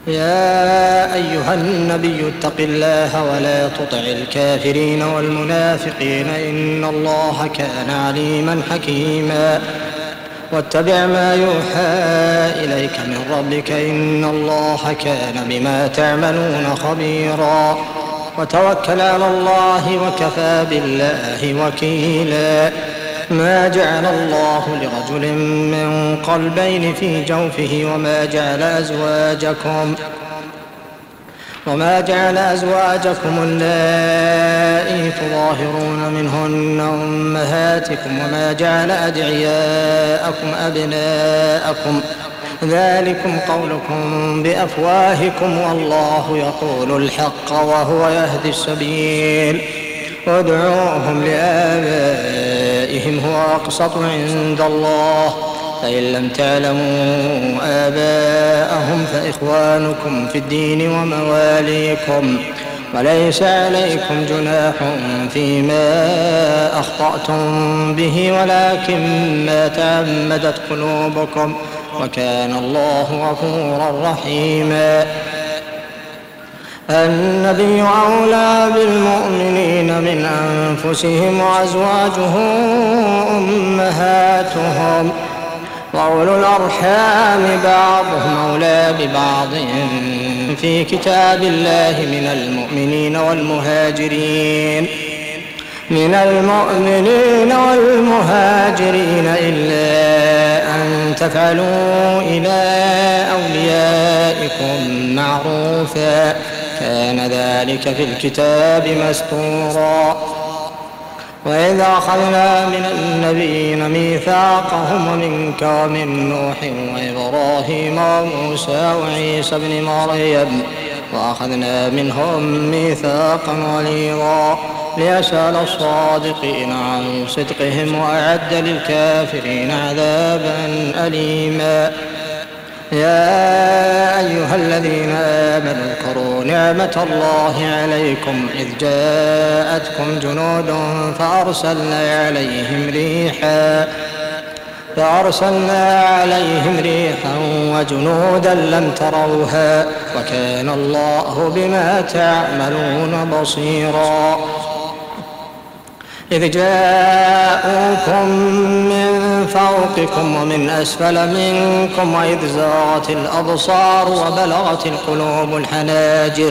يا أيها النبي اتق الله ولا تطع الكافرين والمنافقين إن الله كان عليما حكيما واتبع ما يوحى إليك من ربك إن الله كان بما تعملون خبيرا وتوكل على الله وكفى بالله وكيلا ما جعل الله لرجل من قلبين في جوفه وما جعل أزواجكم اللائي تظاهرون منهن أمهاتكم وما جعل أدعياءكم أبناءكم ذلكم قولكم بأفواهكم والله يقول الحق وهو يهدي السبيل وادعوهم لآبائهم هو أقسط عند الله فإن لم تعلموا آباءهم فإخوانكم في الدين ومواليكم وليس عليكم جناح فيما أخطأتم به ولكن ما تعمدت قلوبكم وكان الله غفورا رحيما النبي أولى بالمؤمنين من أنفسهم وأزواجه أمهاتهم وأولو الأرحام بعضهم أولى ببعض في كتاب الله من المؤمنين والمهاجرين إلا أن تفعلوا إلى أوليائكم معروفا كان ذلك في الكتاب مسطورا وإذا أخذنا من النبيين ميثاقهم ومنك ومن نوح وإبراهيم وموسى وعيسى بن مريم وأخذنا منهم ميثاقا غليظا ليسأل الصادقين عن صدقهم وأعد للكافرين عذابا أليما يا أيها الذين آمنوا اذكروا نعمة الله عليكم إذ جاءتكم جنود فأرسلنا عليهم ريحا وجنودا لم تروها وكان الله بما تعملون بصيرا إذ جاءوكم من فوقكم ومن أسفل منكم وإذ زاغت الأبصار وبلغت القلوب الحناجر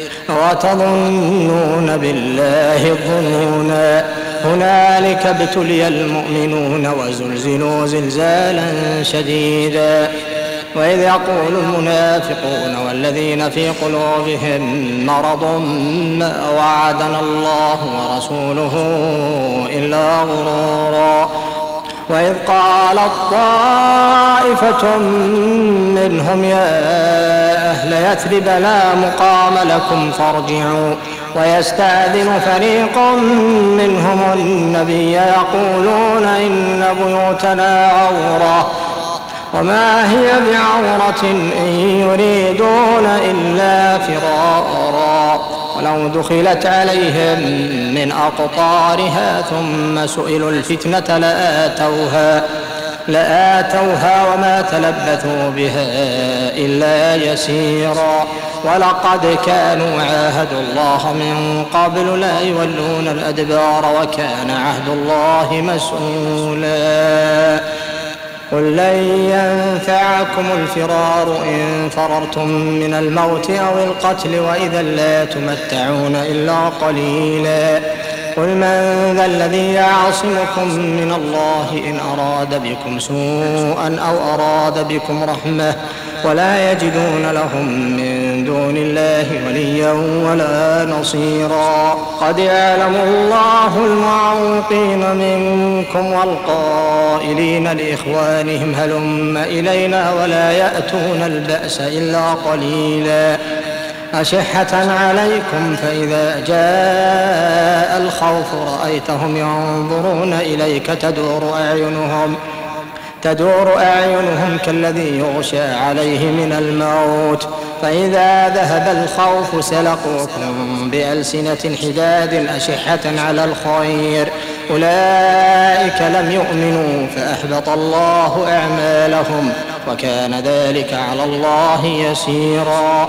وتظنون بالله الظنونا هنالك ابتلي المؤمنون وزلزلوا زلزالا شديدا وإذ يقول المنافقون والذين في قلوبهم مرض ما وعدنا الله ورسوله إلا غرورا وإذ قالت طائفة منهم يا أهل يثرب لا مقام لكم فارجعوا ويستأذن فريق منهم النبي يقولون إن بيوتنا عورة وما هي بعورة إن يريدون إلا فرارا ولو دخلت عليهم من أقطارها ثم سئلوا الفتنة لآتوها وما تلبثوا بها إلا يسيرا ولقد كانوا عاهدوا الله من قبل لا يولون الأدبار وكان عهد الله مسؤولا قل لن ينفعكم الفرار إن فررتم من الموت أو القتل وإذا لا تمتعون إلا قليلا قل من ذا الذي يعصمكم من الله إن أراد بكم سوءا أو أراد بكم رحمة ولا يجدون لهم من دون الله وليا ولا نصيرا قد يعلم الله المعوقين منكم والقائلين لإخوانهم هلم إلينا ولا يأتون البأس إلا قليلا أشحة عليكم فإذا جاء الخوف رأيتهم ينظرون إليك تدور أعينهم تدور أعينهم كالذي يغشى عليه من الموت، فإذا ذهب الخوف سلقوكم بألسنة حداد أشحة على الخير، أولئك لم يؤمنوا فأحبط الله أعمالهم، وكان ذلك على الله يسيرا.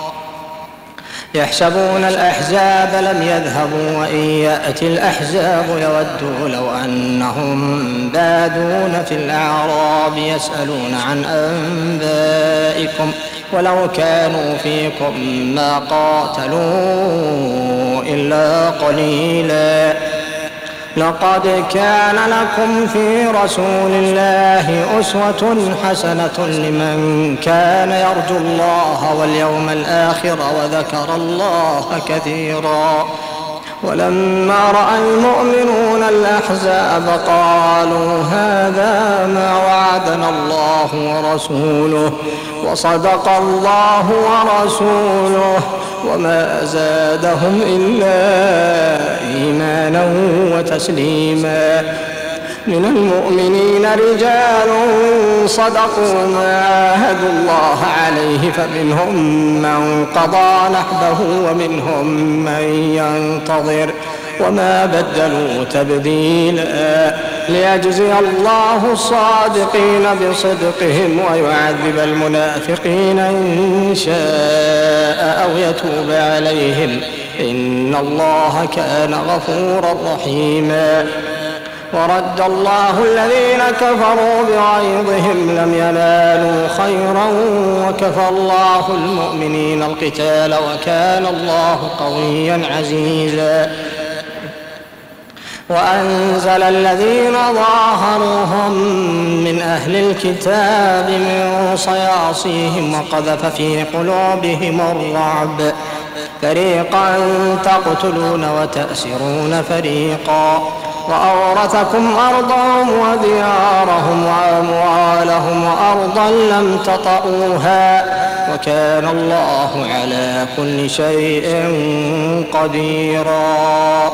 يحسبون الأحزاب لم يذهبوا وإن يأتي الأحزاب يودوا لو أنهم بادون في الأعراب يسألون عن أنبائكم ولو كانوا فيكم ما قاتلوا إلا قليلا. لقد كان لكم في رسول الله أسوة حسنة لمن كان يرجو الله واليوم الآخر وذكر الله كثيرا. ولما رأى المؤمنون الأحزاب قالوا هذا ما وعدنا الله ورسوله وصدق الله ورسوله وما زادهم إلا إيمانا وتسليما. من المؤمنين رجال صدقوا ما عاهدوا الله عليه فمنهم من قضى نحبه ومنهم من ينتظر وما بدلوا تبديلا، ليجزي الله الصادقين بصدقهم ويعذب المنافقين إن شاء أو يتوب عليهم إن الله كان غفورا رحيما. ورد الله الذين كفروا بغيظهم لم ينالوا خيرا وكفى الله المؤمنين القتال وكان الله قويا عزيزا. وأنزل الذين ظاهروهم من أهل الكتاب من صياصيهم وقذف في قلوبهم الرعب، فريقا تقتلون وتأسرون فريقا، وأورثكم أرضهم وديارهم وأموالهم وأرضا لم تطئوها وكان الله على كل شيء قديرا.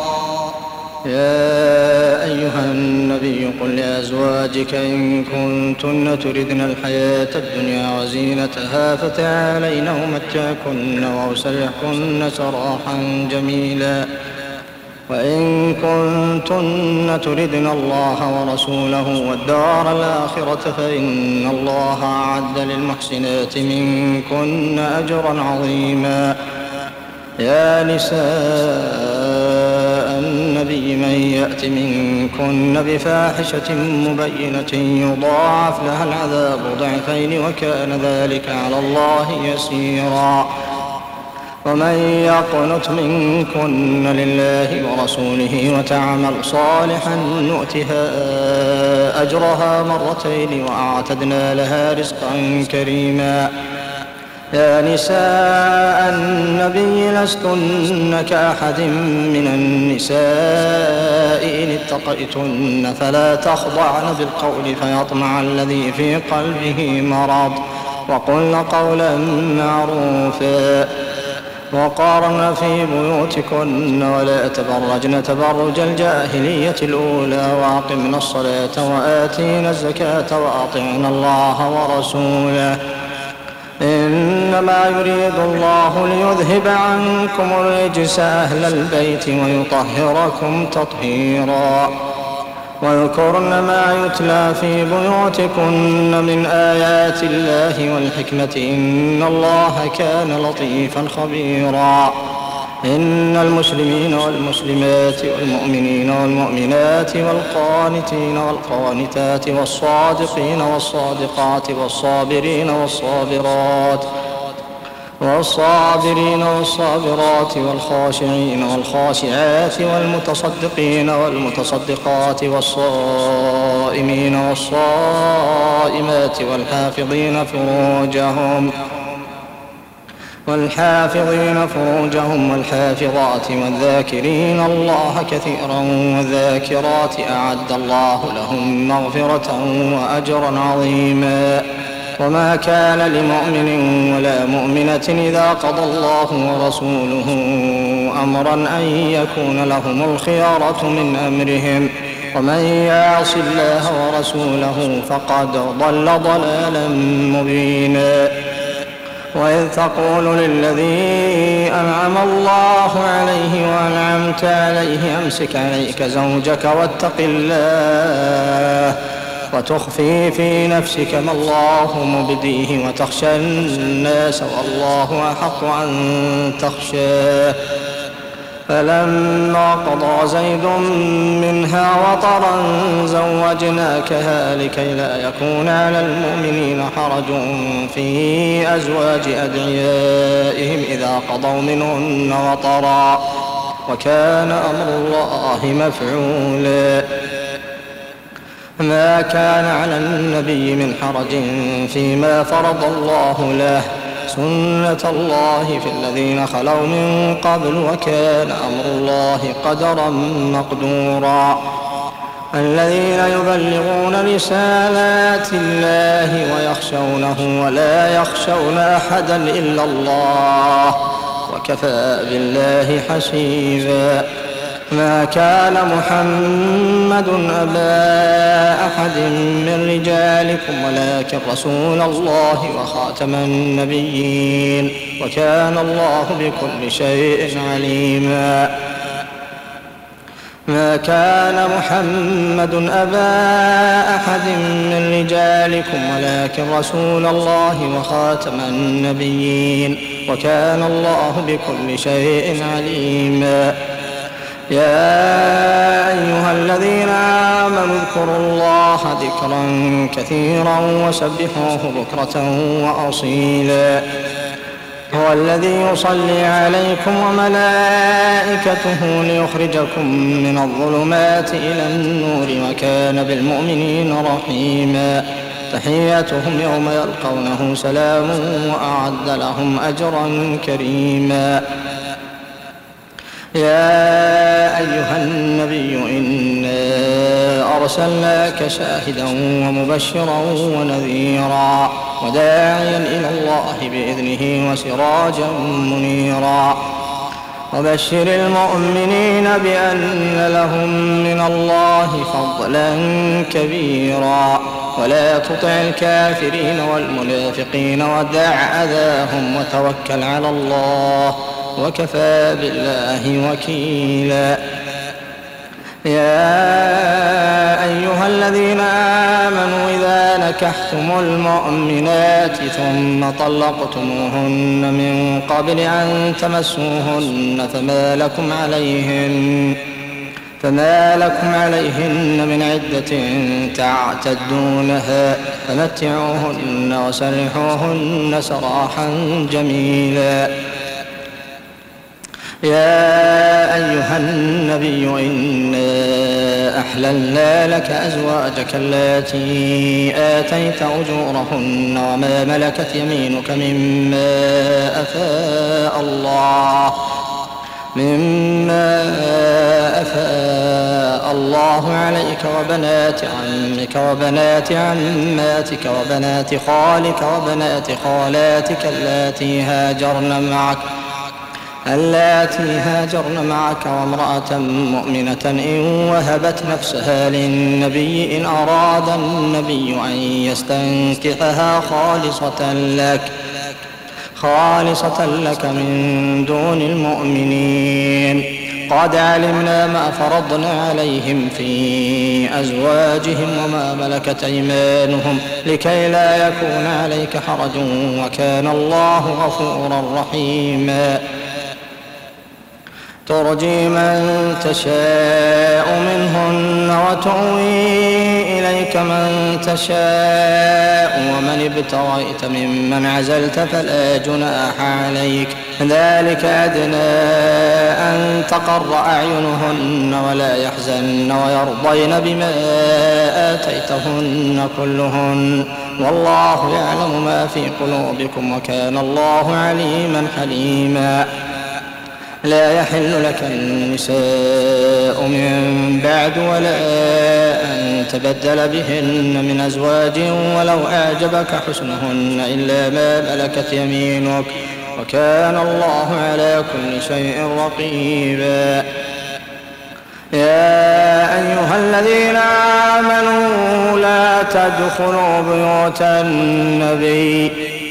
يا أيها النبي قل لأزواجك إن كنتن تردن الحياة الدنيا وزينتها فتعالين أمتعكن وأسرحكن سراحا جميلا، وإن كنتن تردن الله ورسوله والدار الآخرة فإن الله أعد للمحسنات منكن أجرا عظيما. يا نساء النبي من يأت منكن بفاحشة مبينة يضاعف لها العذاب ضعفين وكان ذلك على الله يسيرا. ومن يقنت منكن لله ورسوله وتعمل صالحا نؤتها أجرها مرتين وأعتدنا لها رزقا كريما. يا نساء النبي لستن كأحد من النساء إن اتقيتن فلا تخضعن بالقول فيطمع الذي في قلبه مرض وقلن قولا معروفا وقارن في بيوتكن ولا تبرجن تبرج الجاهلية الأولى وأقمن الصلاة وآتينا الزكاة وأطعنا الله ورسوله إنما يريد الله ليذهب عنكم الرجس أهل البيت ويطهركم تطهيرا. واذكرن ما يتلى في بيوتكن من آيات الله والحكمة إن الله كان لطيفا خبيرا. إن المسلمين والمسلمات والمؤمنين والمؤمنات والقانتين والقانتات والصادقين والصادقات والصابرين والصابرات والخاشعين والخاشعات والمتصدقين والمتصدقات والصائمين والصائمات والحافظين فروجهم والحافظات والذاكرين الله كثيرا والذاكرات أعد الله لهم مغفرة وأجرا عظيما. وما كان لمؤمن ولا مؤمنة إذا قضى الله ورسوله أمرا أن يكون لهم الخيارة من أمرهم ومن يعص الله ورسوله فقد ضل ضلالا مبينا. وإذ تقول للذي أنعم الله عليه وأنعمت عليه أمسك عليك زوجك واتق الله وتخفي في نفسك ما الله مبديه وتخشى الناس والله أحق أن تخشاه. فلما قضى زيد منها وطرا زوجناكها لكي لا يكون على المؤمنين حرج في أزواج أدعيائهم إذا قضوا منهن وطرا وكان أمر الله مفعولا. ما كان على النبي من حرج فيما فرض الله له، سنة الله في الذين خلوا من قبل وكان أمر الله قدرا مقدورا. الذين يبلغون رسالات الله ويخشونه ولا يخشون أحدا إلا الله وكفى بالله حسيبا. ما كان محمد أبا أحد من رجالكم ولكن رسول الله وخاتم النبيين وكان الله بكل شيء عليما. ما كان محمد أبا أحد من رجالكم ولكن رسول الله وخاتم النبيين وكان الله بكل شيء عليما. يا أيها الذين آمنوا اذكروا الله ذكرا كثيرا وسبحوه بكرة وأصيلا. هو الذي يصلي عليكم وملائكته ليخرجكم من الظلمات إلى النور وكان بالمؤمنين رحيما. تحياتهم يوم يلقونه سلام وأعد لهم أجرا كريما. يا أيها النبي إنا أرسلناك شاهدا ومبشرا ونذيرا وداعيا إلى الله بإذنه وسراجا منيرا. وبشر المؤمنين بأن لهم من الله فضلا كبيرا ولا تطع الكافرين والمنافقين ودع أذاهم وتوكل على الله وكفى بالله وكيلا. يا أيها الذين آمنوا إذا نكحتم المؤمنات ثم طلقتموهن من قبل أن تمسوهن فما لكم عليهن من عدة تعتدونها فمتعوهن وسرحوهن سراحا جميلا. يا أيها النبي إنا أحللنا لك أزواجك اللاتي آتيت أجورهن وما ملكت يمينك مما أفاء الله عليك وبنات عمك وبنات عماتك وبنات خالك وبنات خالاتك اللاتي هاجرن معك وامرأة مؤمنة إن وهبت نفسها للنبي إن أراد النبي أن يستنكحها خالصة لك من دون المؤمنين. قد علمنا ما فرضنا عليهم في أزواجهم وما ملكت أيمانهم لكي لا يكون عليك حرج وكان الله غفورا رحيما. ترجي من تشاء منهن وتؤوي إليك من تشاء ومن ابتغيت ممن عزلت فلا جناح عليك ذلك أدنى أن تقر أعينهن ولا يحزن ويرضين بما آتيتهن كلهن والله يعلم ما في قلوبكم وكان الله عليما حليما. لا يحل لك النساء من بعد ولا أن تبدل بهن من أزواج ولو أعجبك حسنهن إلا ما ملكت يمينك وكان الله على كل شيء رقيبا. يا أيها الذين آمنوا لا تدخلوا بيوت النبي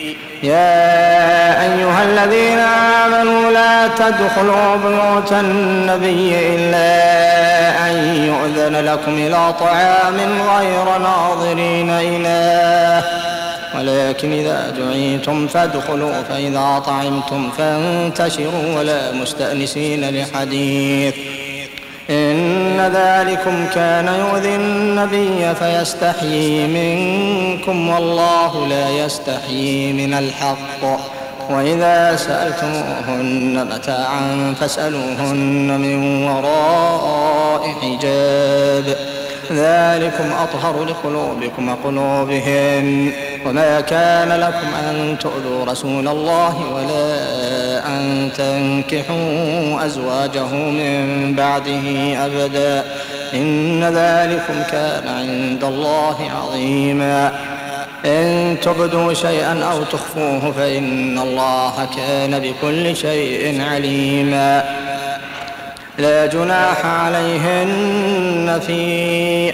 إلا أن يؤذن لكم إلى طعام غير ناظرين إناه ولكن إذا دعيتم فادخلوا فإذا طعمتم فانتشروا ولا مستأنسين لحديث إن ذلكم كان يؤذي النبي فيستحيي منكم والله لا يستحيي من الحق وإذا سألتموهن متاعا فاسألوهن من وراء حجاب ذلكم أطهر لقلوبكم وقلوبهم وما كان لكم أن تؤذوا رسول الله ولا أن تنكحوا أزواجه من بعده أبدا إن ذلكم كان عند الله عظيما إن تبدوا شيئا أو تخفوه فإن الله كان بكل شيء عليما لا جناح عليهن في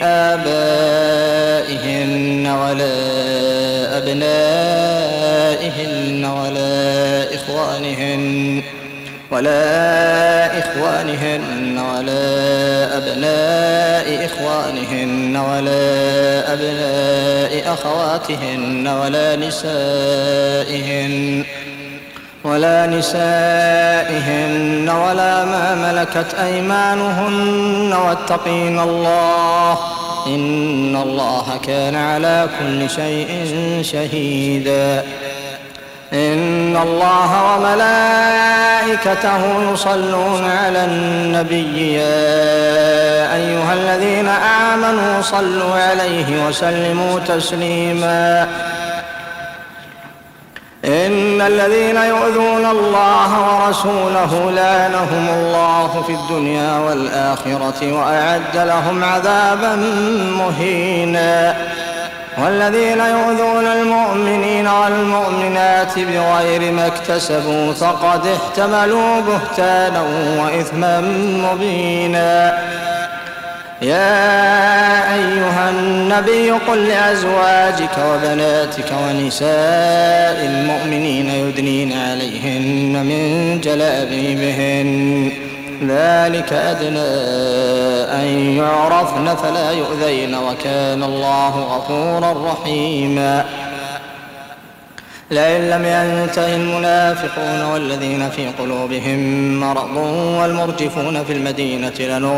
آبائهن ولا أبنائهن ولا إخوانهن ولا أبناء إخوانهن ولا أبناء أخواتهن ولا نسائهن ولا ما ملكت أيمانهن واتقين الله إن الله كان على كل شيء شهيدا إن الله وملائكته يصلون على النبي يا أيها الذين آمنوا صلوا عليه وسلموا تسليما إن الذين يؤذون الله ورسوله لعنهم الله في الدنيا والآخرة وأعد لهم عذابا مهينا والذين يؤذون المؤمنين والمؤمنات بغير ما اكتسبوا فقد احتملوا بهتانا وإثما مبينا يا أيها النبي قل لأزواجك وبناتك ونساء المؤمنين يدنين عليهن من جلابيبهن ذلك أدنى أن يعرفن فلا يؤذين وكان الله غفورا رحيما لئن لم ينته المنافقون والذين في قلوبهم مرض والمرجفون في المدينة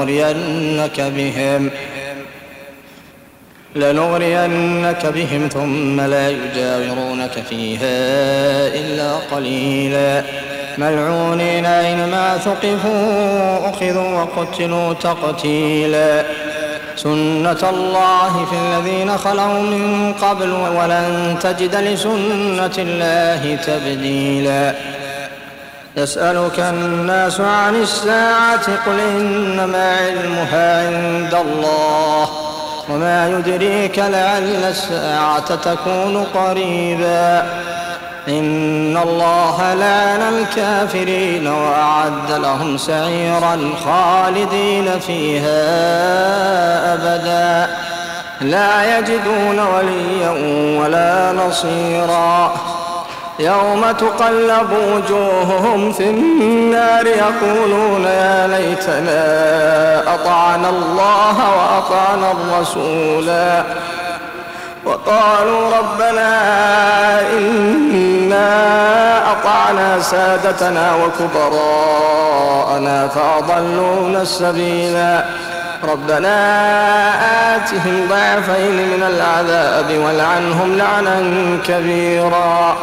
لنغرينك بهم ثم لا يجاورونك فيها إلا قليلا ملعونين أينما ثقفوا أخذوا وقتلوا تقتيلا سنة الله في الذين خلوا من قبل ولن تجد لسنة الله تبديلا يسألك الناس عن الساعة قل إنما علمها عند الله وما يدريك لعل الساعة تكون قريبا إن الله لعن الكافرين وأعد لهم سعيرا خالدين فيها أبدا لا يجدون وليا ولا نصيرا يوم تقلب وجوههم في النار يقولون يا ليتنا أطعنا الله وأطعنا الرسولا وقالوا ربنا إنا أطعنا سادتنا وكبراءنا فأضلونا السبيلا ربنا آتهم ضعفين من العذاب والعنهم لعنا كبيرا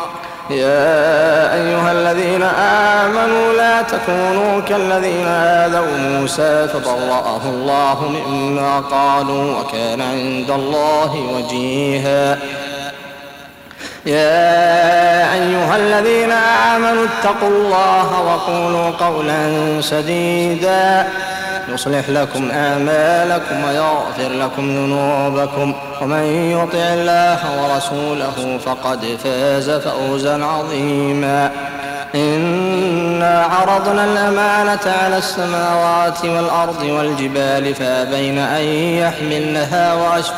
يا أيها الذين آمنوا لا تكونوا كالذين آذوا موسى فبرأه الله مما قالوا وكان عند الله وجيها يا أيها الذين آمنوا اتقوا الله وقولوا قولا سديدا يصلح لكم أعمالكم ويغفر لكم ذنوبكم ومن يطع الله ورسوله فقد فاز فوزا عظيما إن إنا عرضنا الأمانة على السماوات والأرض والجبال فأبين أن يحملنها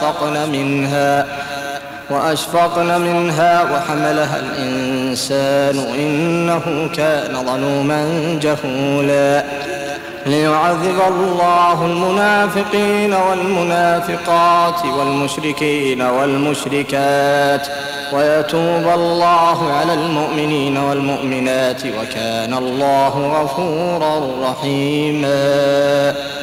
وأشفقن منها وحملها الإنسان إنه كان ظلوما جهولا ليعذب الله المنافقين والمنافقات والمشركين والمشركات ويتوب الله على المؤمنين والمؤمنات وكان الله غفورا رحيما.